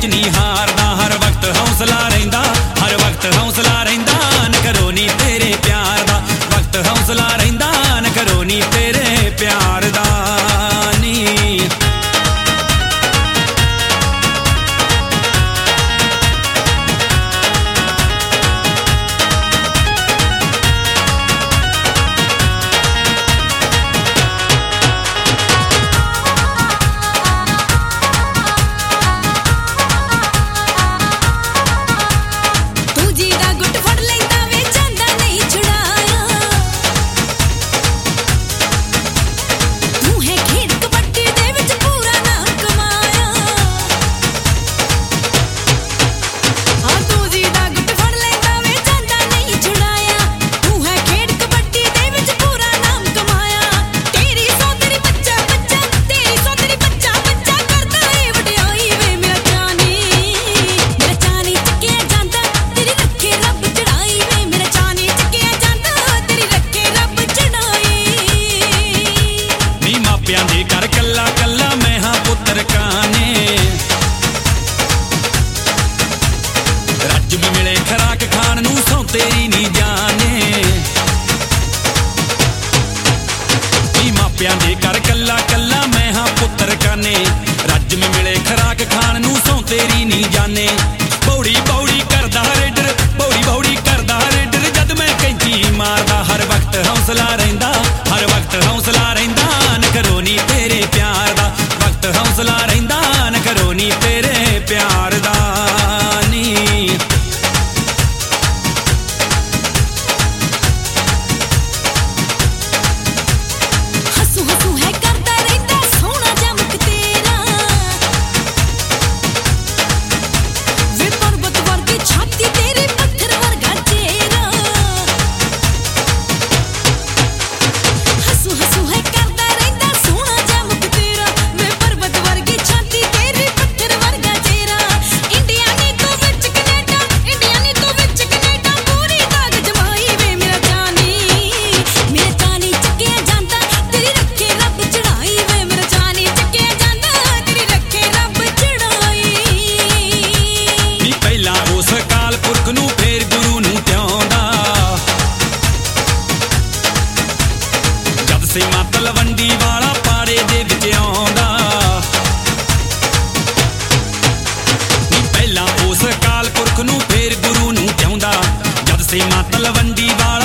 नहीं हारदा, हर वक्त हौसला रहिंदा, हर वक्त हौसला रहिंदा, न करो नी तेरे प्यार दा, वक्त हौसला रहिंदा, न करो नी तेरे प्यार दा नी। तेरी नी जाने नी मापियां दे कर कल्ला कल्ला मैं हाँ पुत्र काने, रज में मिले खराक खान नू सौ तेरी नी जाने। बौड़ी बौड़ी करदा रेडर, बौड़ी बौड़ी करदा रेडर, जद मैं कैंची मारदा, हर वक्त हौसला रहिंदा, हर वक्त हौसला रहिंदा, न करो नी तेरे प्यार दा, वक्त हौसला रहिंदा, न करो नी तेरे प्यार दा नी। तलवंडी वाला पाड़े दे विच आउंदा नी, पहला उस काल पुरख नू फेर गुरु नू चाहुंदा, जद से मां तलवंडी वाला